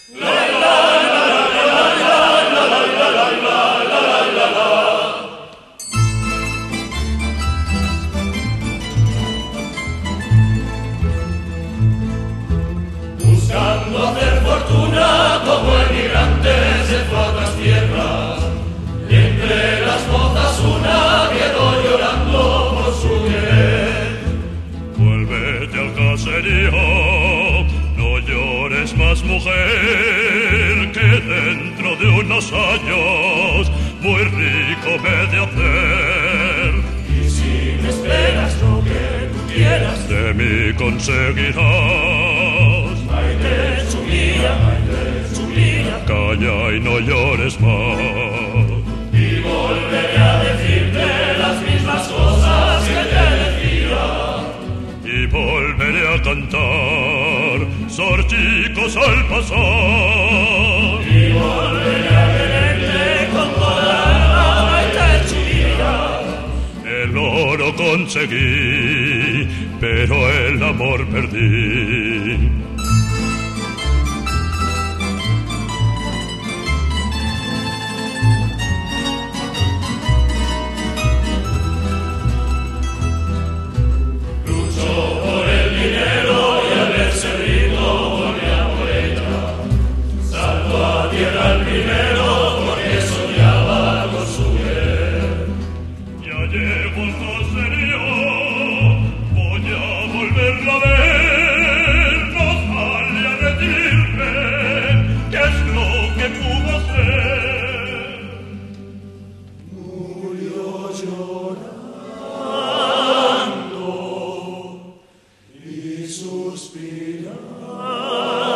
Buscando hacer fortuna como emigrantes de otras tierras, y entre las mozas una quedó llorando por su querer. Vuélvete al caserío, no llores más, mujer, que dentro de unos años muy rico me he de hacer. Y si me esperas lo que tú quieras, de mí conseguirás. Calla y no llores más. Y volveré a decirte las mismas cosas que te decía. Y volveré a cantar sorchicos al pasar. Y volveré a quererte con toda la alma y techuría. El oro conseguí, pero el amor perdí. Al primero porque soñaba con su mujer. Ya llego al caserío, voy a volverla a ver. No sale a recibirme, ¿qué es lo que pudo hacer? Murió llorando y suspirando.